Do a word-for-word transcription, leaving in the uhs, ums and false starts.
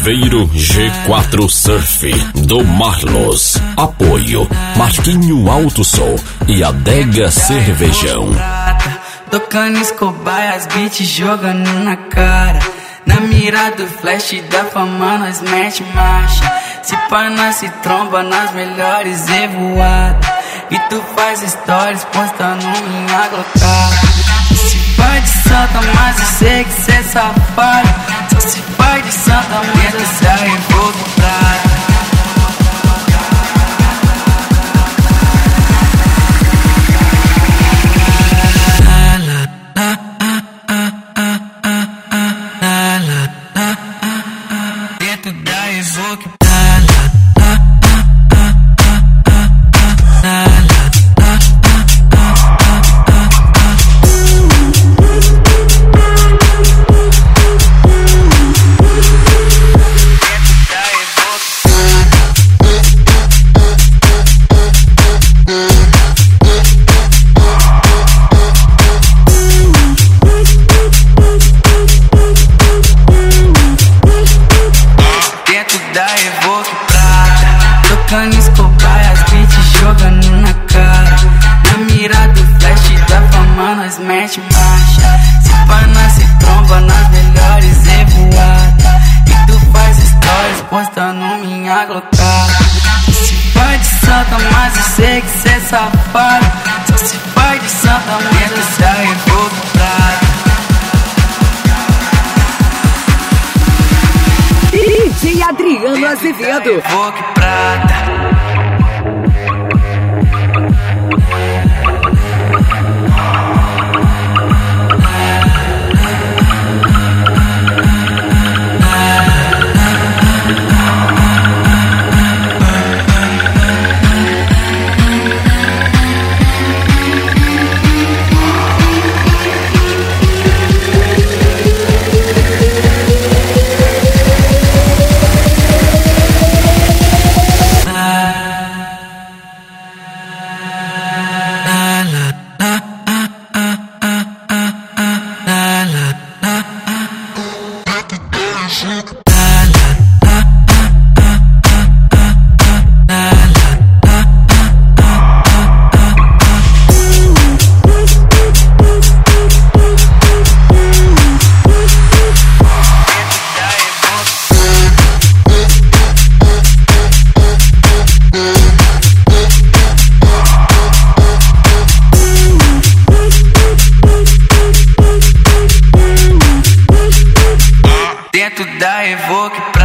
Chaveiro G quatro Surf do Marlos. Apoio Marquinho Alto Som e Adega Cervejão. Tocando Escobar, as beats jogando na cara. Na mira do flash da fama nós mete marcha. Se pá nós se tromba nas melhores revoadas. E tu faz stories postando minha glocada. Se pá de santa, mas eu sei que cê é safado. Se pá de santa, mas eu sei que vou comprar. Dentro da Evoque. Tocando Escobar, as beats jogando na cara. Na mira do flash da fama nós mete marcha. Se pá nós se tromba nas melhores revoadas. E tu faz stories postando minha glocada. Se pá de santa, mas eu sei que cê é safado. Se pá de santa, mas eu sei que vou comprar. D J Adriano Azevedo. Evoque Prata. Dentro da Evoque.